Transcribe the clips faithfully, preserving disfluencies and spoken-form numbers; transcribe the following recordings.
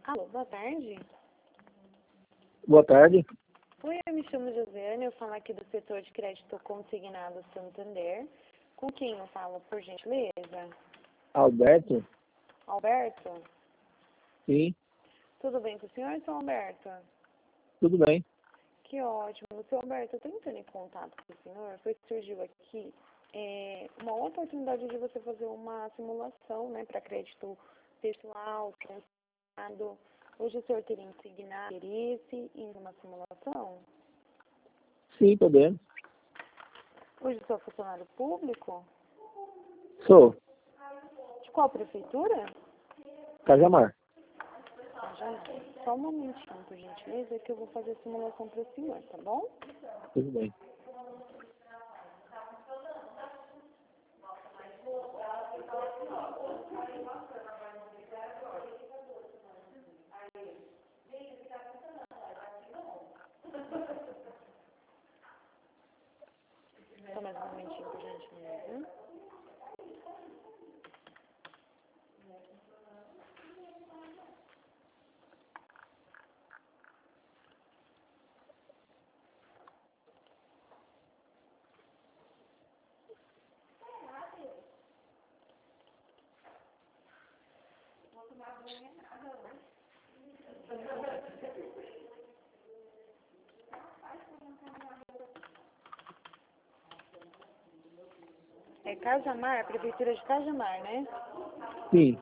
Alô, boa tarde. Boa tarde. Oi, eu me chamo Josiane, eu falo aqui do setor de crédito consignado Santander. Com quem eu falo, por gentileza? Alberto? Alberto? Sim, Tudo bem com o senhor, seu Alberto? tudo bem. Que ótimo. Seu Alberto, eu estou entrando em contato com o senhor, foi que surgiu aqui é, uma oportunidade de você fazer uma simulação, né, para crédito pessoal, consignado. Hoje o senhor teria insignado interesse em uma simulação? Sim, podemos. Hoje o senhor é funcionário público? Sou. De qual prefeitura? Cajamar. Ah, já não. Só um momentinho, por gentileza, que eu vou fazer a simulação para o senhor, tá bom? Tudo bem. Só mais um momentinho, por gentileza. É Cajamar, prefeitura de Cajamar, né? Sim.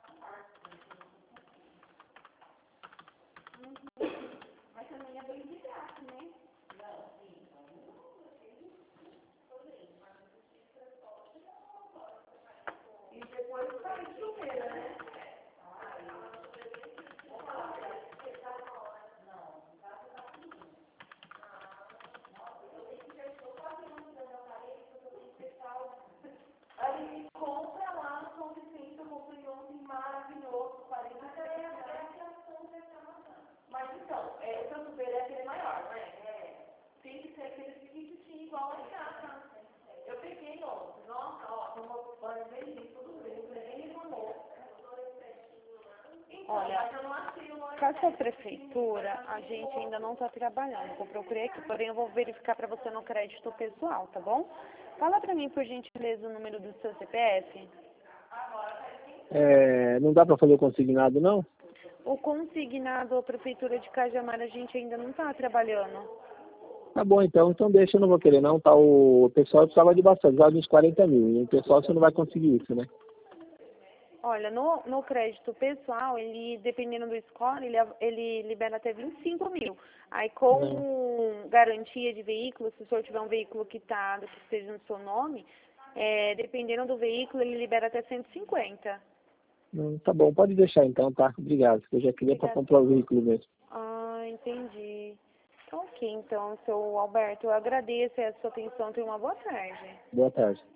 Olha, com essa prefeitura, a gente ainda não está trabalhando. Eu procurei aqui, porém eu vou verificar para você no crédito pessoal, tá bom? Fala para mim, por gentileza, o número do seu C P F. É, não dá para fazer o consignado, não? O consignado à prefeitura de Cajamar, a gente ainda não está trabalhando. Tá bom, então. Então deixa, eu não vou querer, não. Tá, o pessoal precisava de bastante, precisava de uns quarenta mil. E o pessoal você não vai conseguir isso, né? Olha, no, no crédito pessoal, ele, dependendo do score, ele, ele libera até vinte e cinco mil. Aí, Não, com garantia de veículo, se o senhor tiver um veículo quitado, que esteja no seu nome, é, dependendo do veículo, ele libera até cento e cinquenta. não, tá bom, pode deixar então, tá? Obrigado. Eu já queria para Obrigada. comprar o veículo mesmo. Ah, entendi. Ok, então, seu Alberto, eu agradeço a sua atenção. Tenha uma boa tarde. Boa tarde.